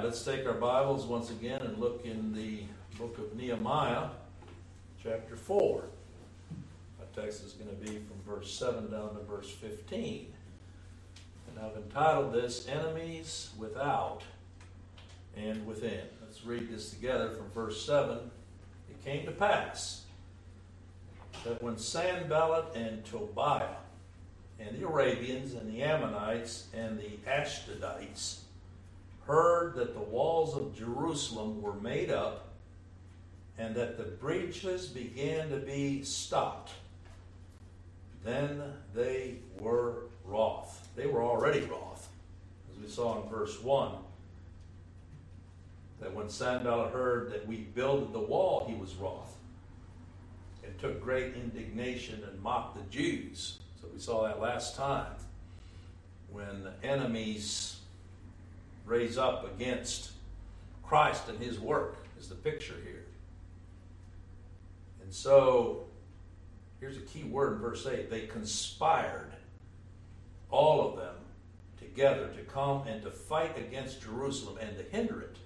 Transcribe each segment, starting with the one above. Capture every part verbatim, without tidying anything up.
right, let's take our Bibles once again and look in the book of Nehemiah, chapter four. Our text is going to be from verse seven down to verse fifteen. And I've entitled this, Enemies Without and Within. Let's read this together from verse seven. It came to pass that when Sanballat and Tobiah and the Arabians and the Ammonites and the Ashdodites heard that the walls of Jerusalem were made up and that the breaches began to be stopped, then they were wroth. They were already wroth, as we saw in verse one, that when Sanballat heard that we builded the wall, he was wroth, and took great indignation and mocked the Jews. So we saw that last time, when the enemies raise up against Christ and his work, is the picture here. And so, here's a key word in verse eight. They conspired, all of them, together to come and to fight against Jerusalem and to hinder it.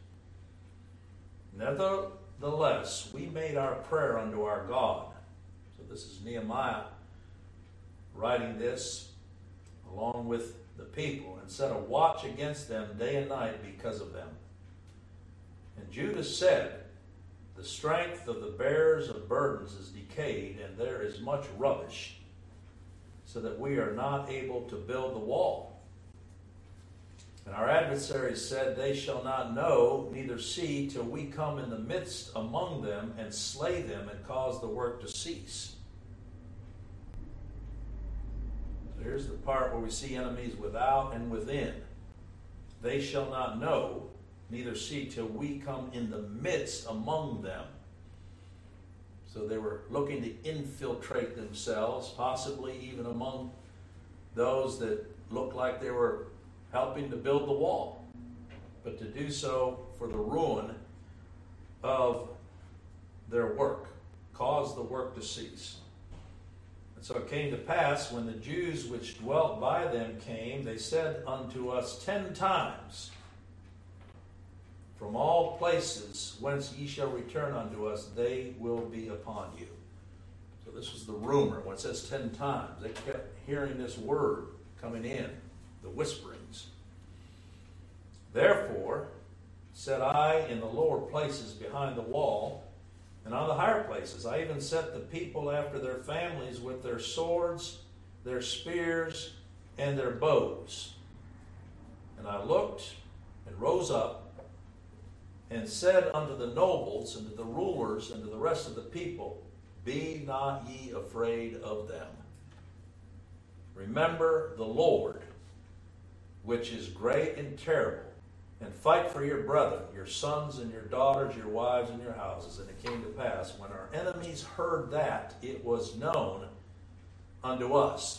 Nevertheless, we made our prayer unto our God. So this is Nehemiah writing this along with the people, and set a watch against them day and night because of them. And Judah said, the strength of the bearers of burdens is decayed, and there is much rubbish, so that we are not able to build the wall. And our adversaries said, they shall not know, neither see, till we come in the midst among them and slay them and cause the work to cease. Here's the part where we see enemies without and within. They shall not know, neither see, till we come in the midst among them. So they were looking to infiltrate themselves, possibly even among those that looked like they were helping to build the wall, but to do so for the ruin of their work, cause the work to cease. So it came to pass, when the Jews which dwelt by them came, they said unto us ten times, from all places whence ye shall return unto us, they will be upon you. So this was the rumor. When it says ten times, they kept hearing this word coming in, the whisperings. Therefore said I in the lower places behind the wall, and on the higher places, I even set the people after their families with their swords, their spears, and their bows. And I looked and rose up and said unto the nobles and to the rulers and to the rest of the people, be not ye afraid of them. Remember the Lord, which is great and terrible, and fight for your brethren, your sons and your daughters, your wives and your houses. And it came to pass, when our enemies heard that, it was known unto us.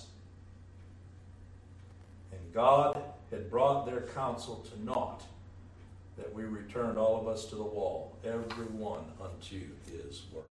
And God had brought their counsel to naught, that we returned all of us to the wall, every one unto his work.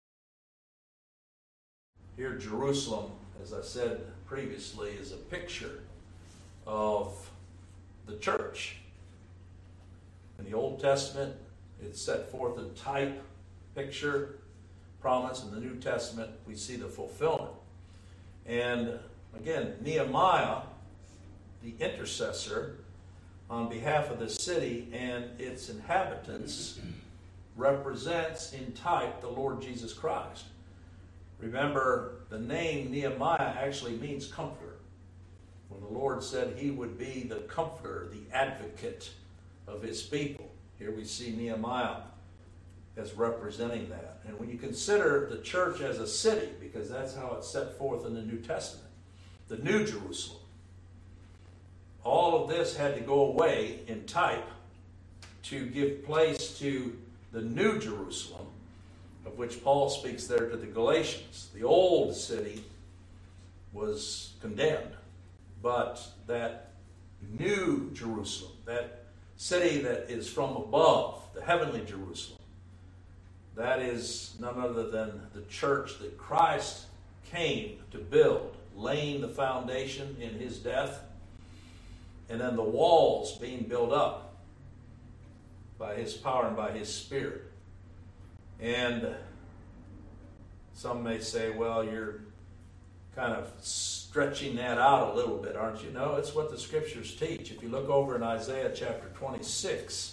Here Jerusalem, as I said previously, is a picture of the church. In the Old Testament, it's set forth a type, picture, promise. In the New Testament, we see the fulfillment. And again, Nehemiah, the intercessor on behalf of the city and its inhabitants, represents in type the Lord Jesus Christ. Remember, the name Nehemiah actually means comforter. When the Lord said he would be the comforter, the advocate of his people. Here we see Nehemiah as representing that. And when you consider the church as a city, because that's how it's set forth in the New Testament, the New Jerusalem, all of this had to go away in type to give place to the New Jerusalem, of which Paul speaks there to the Galatians. The old city was condemned, but that New Jerusalem, that city that is from above, the heavenly Jerusalem, that is none other than the church that Christ came to build, laying the foundation in his death, and then the walls being built up by His power and by His Spirit. And some may say, well, you're kind of stretching that out a little bit, aren't you? No, it's what the Scriptures teach. If you look over in Isaiah chapter twenty-six,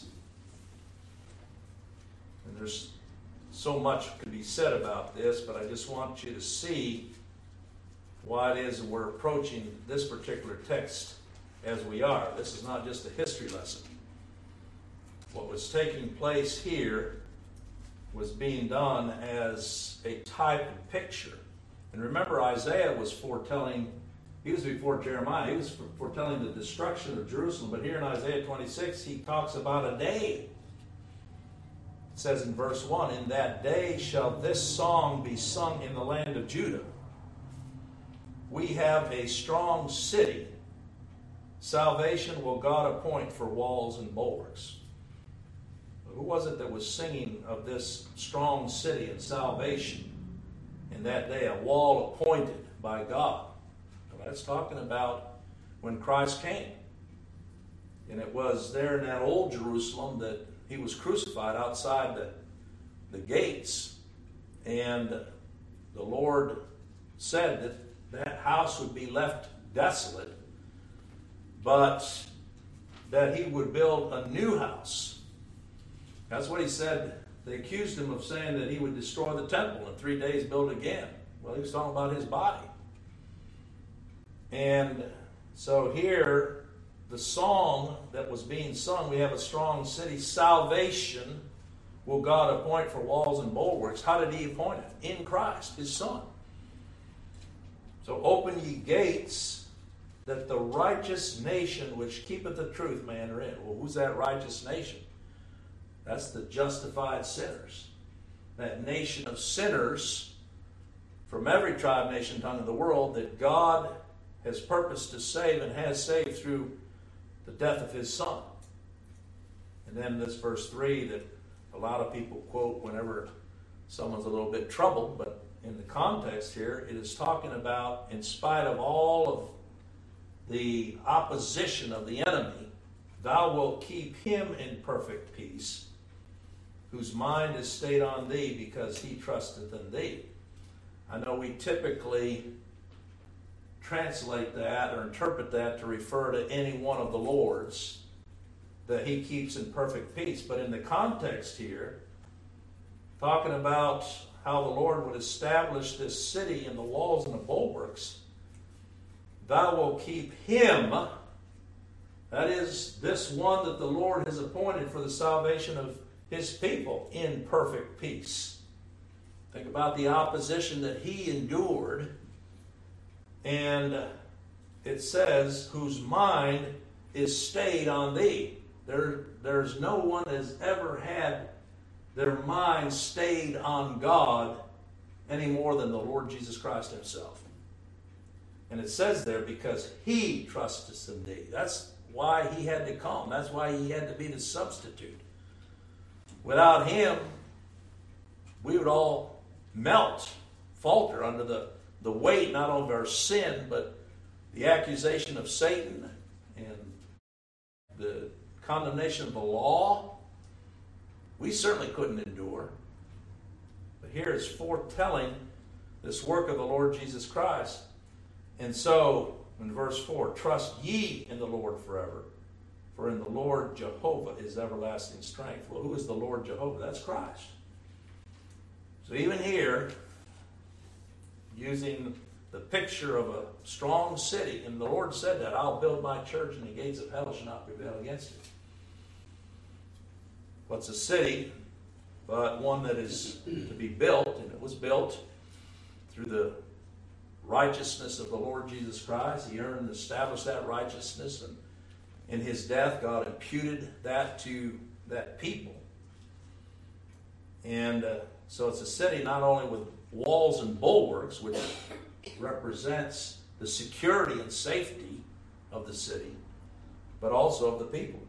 and there's so much could be said about this, but I just want you to see why it is we're approaching this particular text as we are. This is not just a history lesson. What was taking place here was being done as a type and picture. And remember, Isaiah was foretelling, he was before Jeremiah, he was foretelling the destruction of Jerusalem. But here in Isaiah twenty-six, he talks about a day. It says in verse one, "In that day shall this song be sung in the land of Judah. We have a strong city. Salvation will God appoint for walls and bulwarks." Who was it that was singing of this strong city and salvation in that day? A wall appointed by God. Well, that's talking about when Christ came. And it was there in that old Jerusalem that He was crucified outside the, the gates. And the Lord said that that house would be left desolate, but that He would build a new house. That's what He said. They accused Him of saying that He would destroy the temple in three days, build it again. Well, He was talking about His body. And so here, the song that was being sung, we have a strong city, salvation will God appoint for walls and bulwarks. How did He appoint it? In Christ, His Son. So open ye gates, that the righteous nation which keepeth the truth may enter in. Well, who's that righteous nation? That's the justified sinners. That nation of sinners from every tribe, nation, tongue of the world that God has purposed to save and has saved through the death of His Son. And then this verse three that a lot of people quote whenever someone's a little bit troubled, but in the context here, it is talking about, in spite of all of the opposition of the enemy, thou wilt keep him in perfect peace, whose mind is stayed on thee, because he trusteth in thee. I know we typically translate that or interpret that to refer to any one of the Lord's that He keeps in perfect peace. But in the context here, talking about how the Lord would establish this city and the walls and the bulwarks, thou wilt keep him, that is, this one that the Lord has appointed for the salvation of His people, in perfect peace. Think about the opposition that He endured. And it says, whose mind is stayed on thee. There, there's no one that has ever had their mind stayed on God any more than the Lord Jesus Christ Himself. And it says there, because He trusteth in thee. That's why He had to come. That's why He had to be the substitute. Without Him, we would all melt, falter under the, the weight not only of our sin, but the accusation of Satan and the condemnation of the law. We certainly couldn't endure. But here it's foretelling this work of the Lord Jesus Christ. And so, in verse four, trust ye in the Lord forever, for in the Lord Jehovah is everlasting strength. Well, who is the Lord Jehovah? That's Christ. So even here, using the picture of a strong city, and the Lord said that, I'll build my church and the gates of hell shall not prevail against it. What's a city but one that is to be built, and it was built through the righteousness of the Lord Jesus Christ. He earned and established that righteousness, and in His death, God imputed that to that people. And uh, so it's a city not only with walls and bulwarks, which represents the security and safety of the city, but also of the people.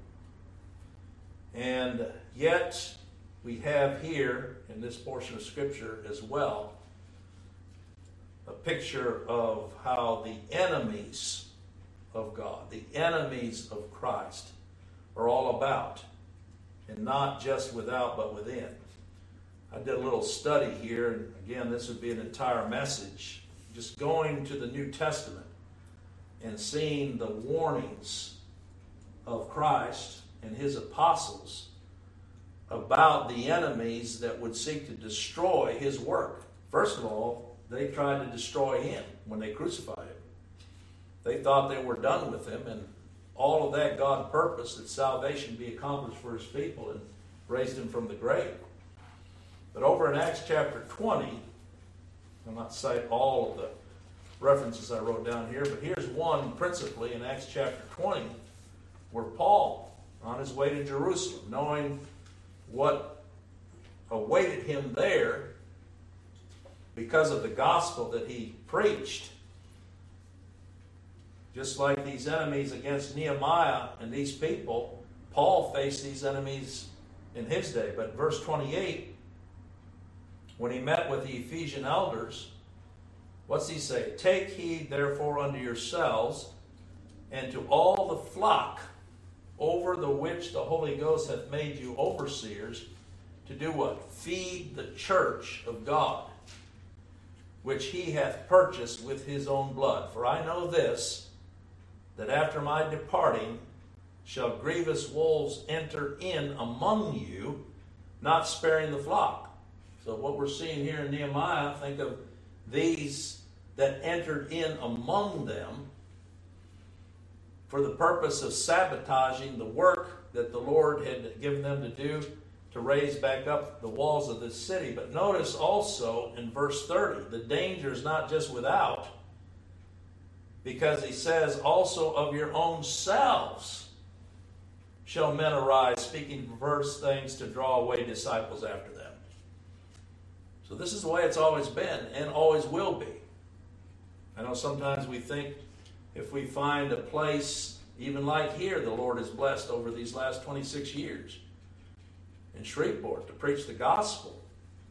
And yet, we have here in this portion of Scripture as well a picture of how the enemies of God, the enemies of Christ, are all about. and not just without but within. I did a little study here, and again, this would be an entire message, just going to the New Testament and seeing the warnings of Christ and his apostles about the enemies that would seek to destroy his work. First of all, they tried to destroy him when they crucified him. They thought they were done with him, and all of that God purposed that salvation be accomplished for his people and raised him from the grave. But over in Acts chapter twenty, I'll not cite all of the references I wrote down here, but here's one principally in Acts chapter twenty, where Paul, on his way to Jerusalem, knowing what awaited him there because of the gospel that he preached, just like these enemies against Nehemiah and these people, Paul faced these enemies in his day. But verse twenty-eight, when he met with the Ephesian elders, what's he say? Take heed therefore unto yourselves and to all the flock over the which the Holy Ghost hath made you overseers, to do what? Feed the church of God, which he hath purchased with his own blood. For I know this, that after my departing shall grievous wolves enter in among you, not sparing the flock. So what we're seeing here in Nehemiah, think of these that entered in among them for the purpose of sabotaging the work that the Lord had given them to do to raise back up the walls of this city. But notice also in verse thirty, the danger is not just without, because he says, also of your own selves shall men arise, speaking perverse things to draw away disciples after them. So this is the way it's always been and always will be. I know sometimes we think if we find a place, even like here, the Lord has blessed over these last twenty-six years in Shreveport to preach the gospel,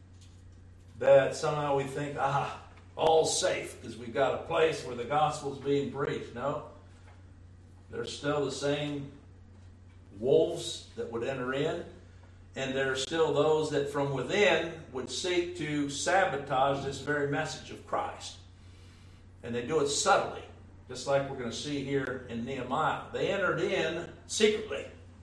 that somehow we think, ah, all's safe because we've got a place where the gospel's being preached. No, there's still the same wolves that would enter in, and there are still those that from within would seek to sabotage this very message of Christ. And they do it subtly, just like we're going to see here in Nehemiah. They entered in secretly,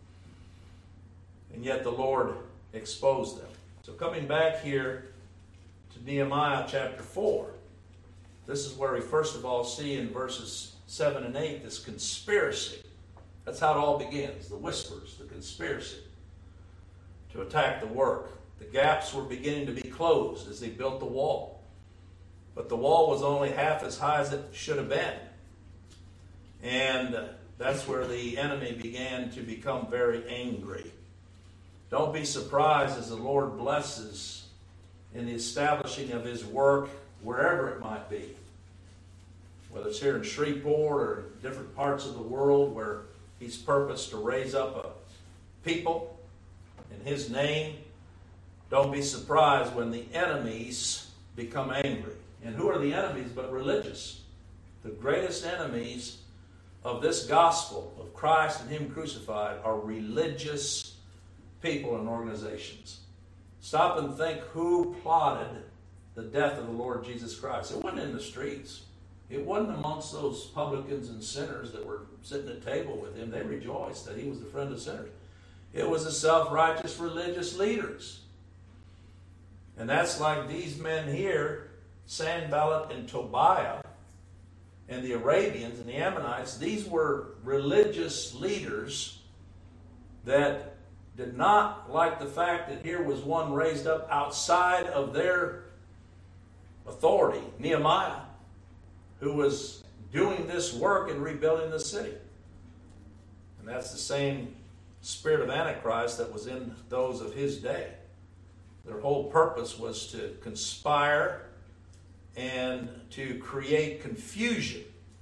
and yet the Lord exposed them. So coming back here to Nehemiah chapter four, this is where we first of all see in verses seven and eight this conspiracy. That's how it all begins, the whispers, the conspiracy to attack the work. The gaps were beginning to be closed as they built the wall. But the wall was only half as high as it should have been. And that's where the enemy began to become very angry. Don't be surprised as the Lord blesses in the establishing of his work wherever it might be. Whether it's here in Shreveport or different parts of the world where he's purposed to raise up a people in his name. Don't be surprised when the enemies become angry. And who are the enemies but religious? The greatest enemies of this gospel of Christ and him crucified are religious people and organizations. Stop and think who plotted the death of the Lord Jesus Christ. It wasn't in the streets. It wasn't amongst those publicans and sinners that were sitting at table with him. They rejoiced that he was the friend of sinners. It was the self-righteous religious leaders. And that's like these men here, Sanballat and Tobiah, and the Arabians and the Ammonites. These were religious leaders that did not like the fact that here was one raised up outside of their authority, Nehemiah, who was doing this work and rebuilding the city. And that's the same spirit of Antichrist that was in those of his day. Their whole purpose was to conspire and to create confusion.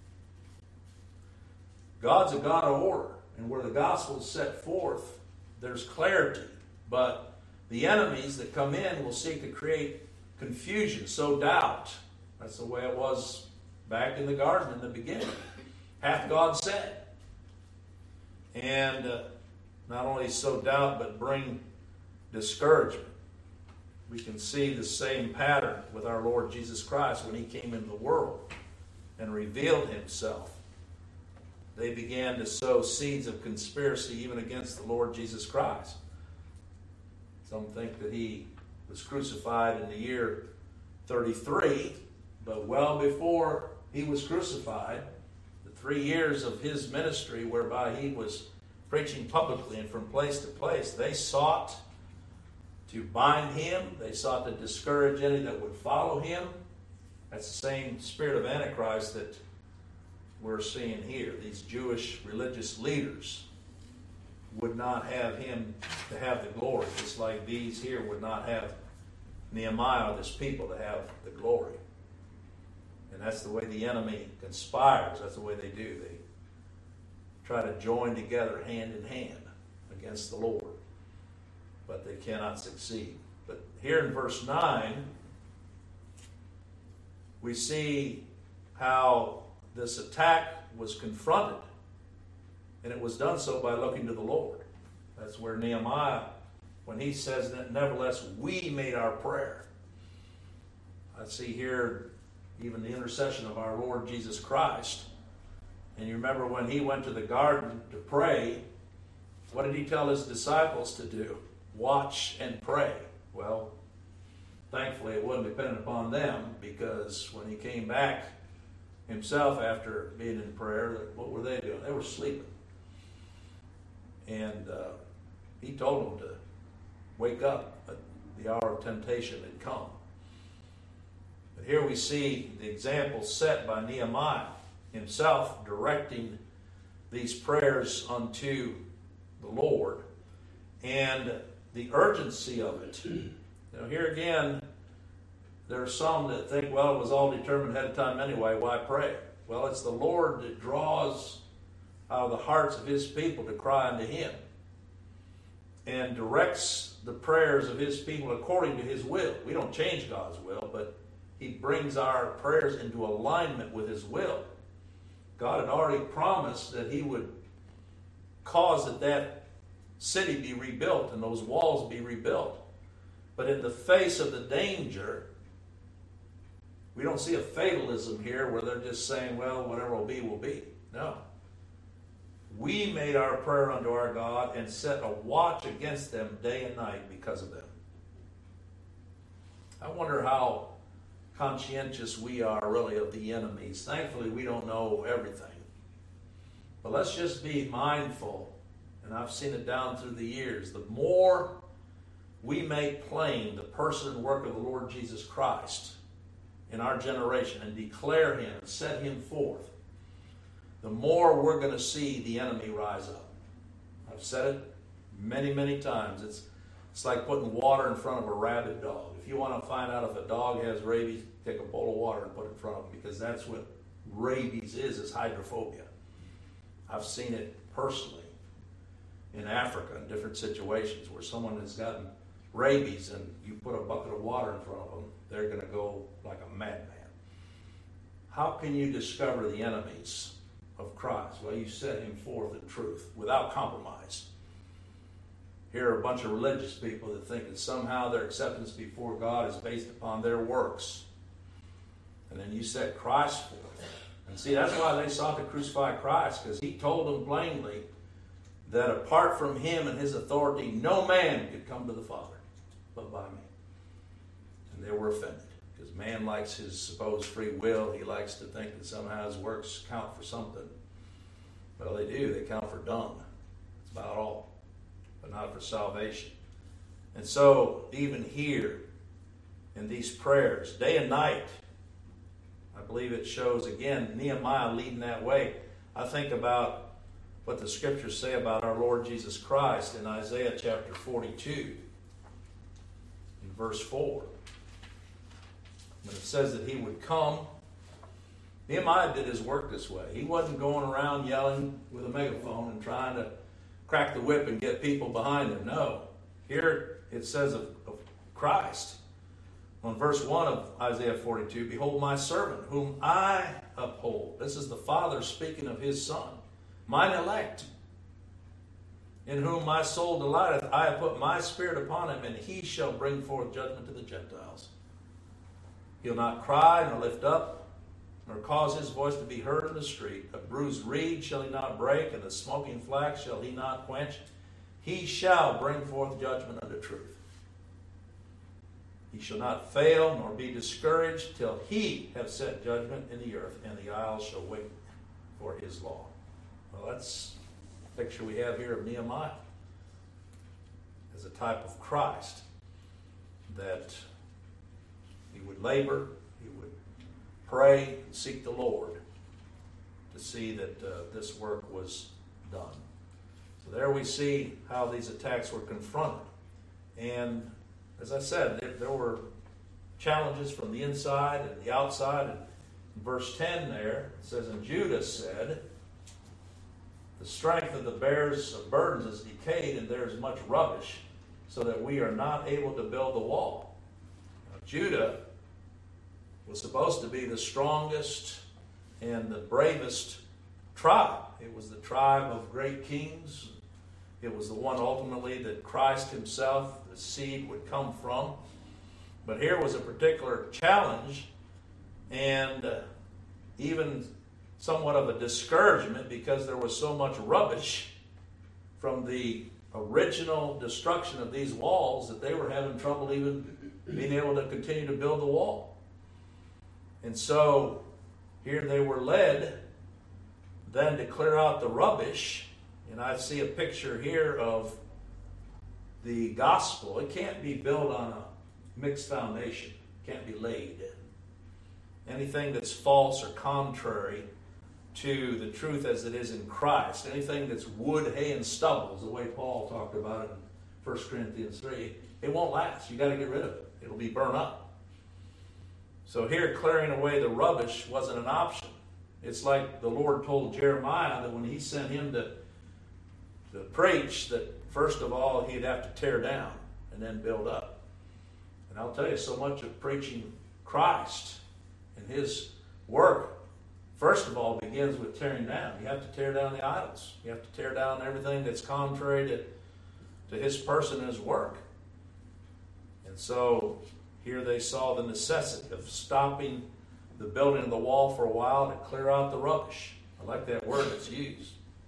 God's a God of order, and where the gospel is set forth, there's clarity. But the enemies that come in will seek to create confusion, sow doubt. That's the way it was back in the garden in the beginning. Hath God said? And uh, not only sow doubt, but bring discouragement. We can see the same pattern with our Lord Jesus Christ when he came into the world and revealed himself. They began to sow seeds of conspiracy even against the Lord Jesus Christ. Some think that he was crucified in the year thirty-three, but well before he was crucified, the three years of his ministry whereby he was preaching publicly and from place to place, they sought to bind him. They sought to discourage any that would follow him. That's the same spirit of Antichrist that we're seeing here. These Jewish religious leaders would not have him to have the glory, just like these here would not have Nehemiah or this people to have the glory. And that's the way the enemy conspires. That's the way they do. They try to join together hand in hand against the Lord. But they cannot succeed. But here in verse nine, we see how this attack was confronted. And it was done so by looking to the Lord. That's where Nehemiah, when he says that, nevertheless, we made our prayer. I see here even the intercession of our Lord Jesus Christ. And you remember when he went to the garden to pray, what did he tell his disciples to do? Watch and pray. Well, thankfully it wasn't dependent upon them, because when he came back himself after being in prayer, what were they doing? They were sleeping. And uh, he told them to wake up, but the hour of temptation had come. But here we see the example set by Nehemiah himself directing these prayers unto the Lord and the urgency of it. Now here again, there are some that think, well, it was all determined ahead of time anyway, why pray? Well, it's the Lord that draws out of the hearts of his people to cry unto him and directs the prayers of his people according to his will. We don't change God's will, but he brings our prayers into alignment with his will. God had already promised that he would cause that that city be rebuilt and those walls be rebuilt. But in the face of the danger, we don't see a fatalism here where they're just saying, well, whatever will be, will be. No. We made our prayer unto our God and set a watch against them day and night because of them. I wonder how conscientious we are really of the enemies. Thankfully, we don't know everything. But let's just be mindful, and I've seen it down through the years, the more we make plain the person and work of the Lord Jesus Christ in our generation and declare him and set him forth, the more we're going to see the enemy rise up. I've said it many, many times. It's, it's like putting water in front of a rabid dog. If you want to find out if a dog has rabies, take a bowl of water and put it in front of him, because that's what rabies is, is hydrophobia. I've seen it personally in Africa in different situations where someone has gotten rabies and you put a bucket of water in front of them, they're going to go like a madman. How can you discover the enemies of Christ? Well, you set him forth in truth without compromise. Here are a bunch of religious people that think that somehow their acceptance before God is based upon their works. And then you set Christ forth. And see, that's why they sought to crucify Christ, because he told them plainly that apart from him and his authority, no man could come to the Father but by me. And they were offended, because man likes his supposed free will. He likes to think that somehow his works count for something. Well, they do. They count for dung. That's about all. But not for salvation. And so, even here, in these prayers, day and night, I believe it shows, again, Nehemiah leading that way. I think about what the scriptures say about our Lord Jesus Christ in Isaiah chapter forty-two, in verse four. When it says that he would come, Nehemiah did his work this way. He wasn't going around yelling with a megaphone and trying to crack the whip and get people behind him. No. Here it says of, of Christ. On verse one of Isaiah forty-two, behold my servant, whom I uphold. This is the Father speaking of his Son. Mine elect, in whom my soul delighteth, I have put my spirit upon him, and he shall bring forth judgment to the Gentiles. He'll not cry, nor lift up, nor cause his voice to be heard in the street. A bruised reed shall he not break, and the smoking flax shall he not quench. He shall bring forth judgment unto truth. He shall not fail, nor be discouraged, till he have set judgment in the earth, and the isles shall wait for his law. Well, that's the picture we have here of Nehemiah as a type of Christ, that he would labor, he would pray, and seek the Lord to see that uh, this work was done. So there we see how these attacks were confronted. And as I said, there, there were challenges from the inside and the outside. And in verse ten there, it says, and Judah said, the strength of the bearers of burdens is decayed, and there is much rubbish, so that we are not able to build the wall. Now, Judah was supposed to be the strongest and the bravest tribe. It was the tribe of great kings. It was the one ultimately that Christ himself, the seed, would come from. But here was a particular challenge, and uh, even somewhat of a discouragement, because there was so much rubbish from the original destruction of these walls that they were having trouble even being able to continue to build the wall. And so here they were led then to clear out the rubbish. And I see a picture here of the gospel. It can't be built on a mixed foundation. It can't be laid. Anything that's false or contrary to the truth as it is in Christ, anything that's wood, hay, and stubble, is the way Paul talked about it in First Corinthians three, it won't last. You've got to get rid of it. It'll be burned up. So here, clearing away the rubbish wasn't an option. It's like the Lord told Jeremiah that when he sent him to, to preach, that first of all, he'd have to tear down and then build up. And I'll tell you, so much of preaching Christ and his work, first of all, begins with tearing down. You have to tear down the idols. You have to tear down everything that's contrary to, to his person and his work. And so here they saw the necessity of stopping the building of the wall for a while to clear out the rubbish. I like that word that's used.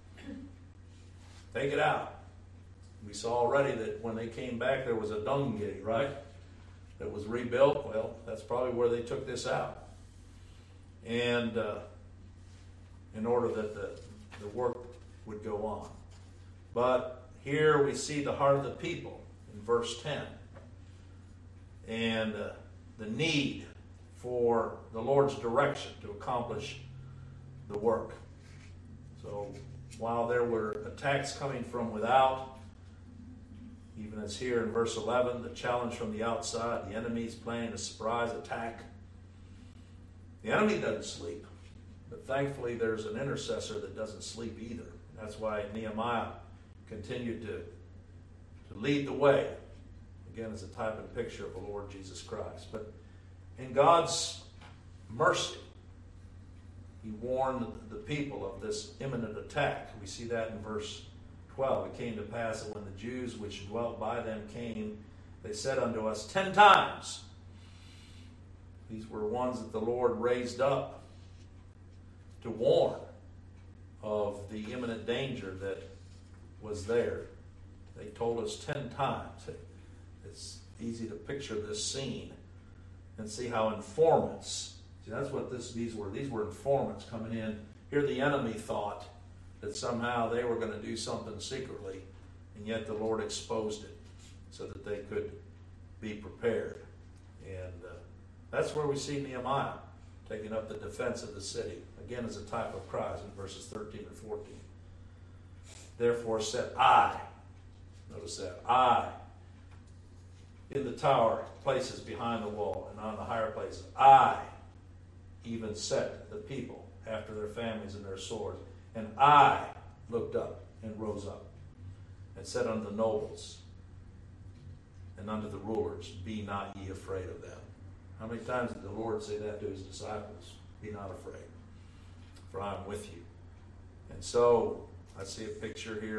Take it out. We saw already that when they came back, there was a dung gate, right? That was rebuilt. Well, that's probably where they took this out. And uh, in order that the, the work would go on. But here we see the heart of the people in verse ten. And uh, the need for the Lord's direction to accomplish the work. So while there were attacks coming from without, even as here in verse eleven, the challenge from the outside, the enemy's planning a surprise attack. The enemy doesn't sleep, but thankfully there's an intercessor that doesn't sleep either. That's why Nehemiah continued to, to lead the way, again as a type and picture of the Lord Jesus Christ. But in God's mercy, he warned the people of this imminent attack. We see that in verse twelve. It came to pass that when the Jews which dwelt by them came, they said unto us ten times. These were ones that the Lord raised up to warn of the imminent danger that was there. They told us ten times. It's easy to picture this scene and see how informants, see that's what this, these were. These were informants coming in. Here the enemy thought that somehow they were going to do something secretly, and yet the Lord exposed it so that they could be prepared. And uh, that's where we see Nehemiah taking up the defense of the city, again as a type of Christ in verses thirteen and fourteen. Therefore said I, notice that, I, in the tower places behind the wall and on the higher places, I even set the people after their families and their swords. And I looked up and rose up and said unto the nobles and unto the rulers, be not ye afraid of them. How many times did the Lord say that to his disciples? Be not afraid, for I am with you. And so I see a picture here of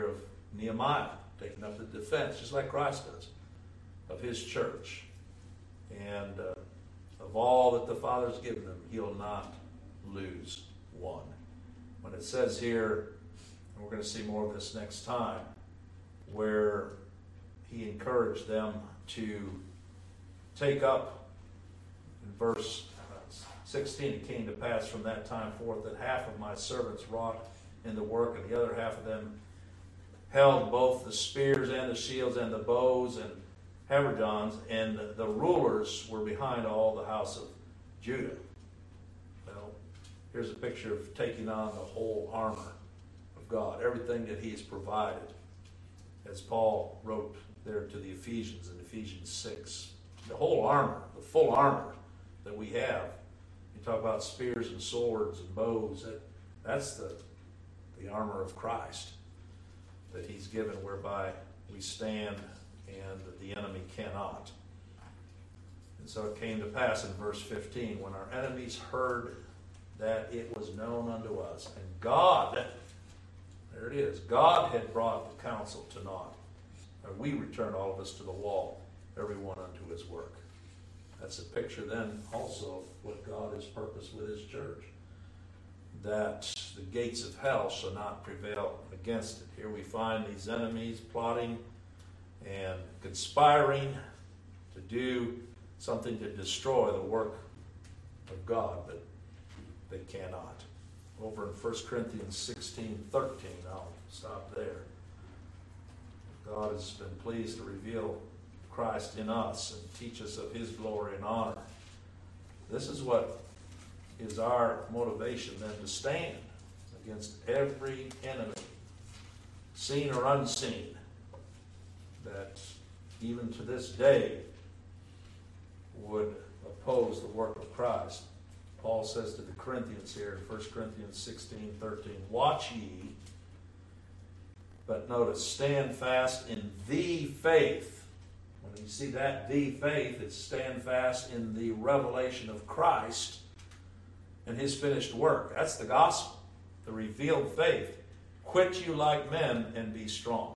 Nehemiah, taking up the defense, just like Christ does, of his church. And uh, of all that the Father's given him, he'll not lose one. When it says here, and we're going to see more of this next time, where he encouraged them to take up, in verse sixteen, it came to pass from that time forth that half of my servants wrought in the work, and the other half of them held both the spears and the shields and the bows and habergeons, and the rulers were behind all the house of Judah. Well, here's a picture of taking on the whole armor of God, everything that he has provided, as Paul wrote there to the Ephesians in Ephesians six. The whole armor, the full armor that we have. You talk about spears and swords and bows. That, that's the, the armor of Christ that he's given, whereby we stand and the enemy cannot. And so it came to pass in verse fifteen, when our enemies heard that it was known unto us, and God, there it is, God had brought the counsel to naught. And we returned all of us to the wall, every one unto his work. That's a picture then also of what God has purposed with his church, that the gates of hell shall not prevail against it. Here we find these enemies plotting and conspiring to do something to destroy the work of God, but they cannot. Over in First Corinthians sixteen thirteen, I'll stop there. God has been pleased to reveal Christ in us and teach us of his glory and honor. This is what is our motivation then, to stand against every enemy, seen or unseen, that even to this day would oppose the work of Christ. Paul says to the Corinthians here in First Corinthians sixteen thirteen, watch ye, but notice, stand fast in the faith. When you see that, the faith, it's stand fast in the revelation of Christ and his finished work. That's the gospel, the revealed faith. Quit you like men and be strong.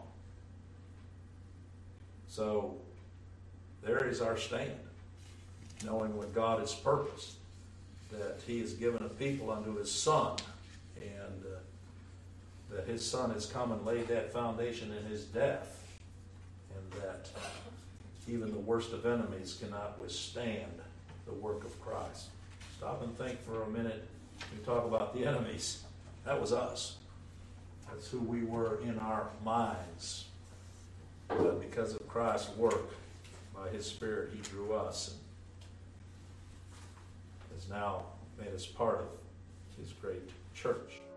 So there is our stand, knowing what God has purposed, that he has given a people unto his Son, and uh, that his Son has come and laid that foundation in his death, and that even the worst of enemies cannot withstand the work of Christ. Stop and think for a minute. We talk about the enemies. That was us. That's who we were in our minds. But because of Christ's work, by his Spirit, he drew us and has now made us part of his great church.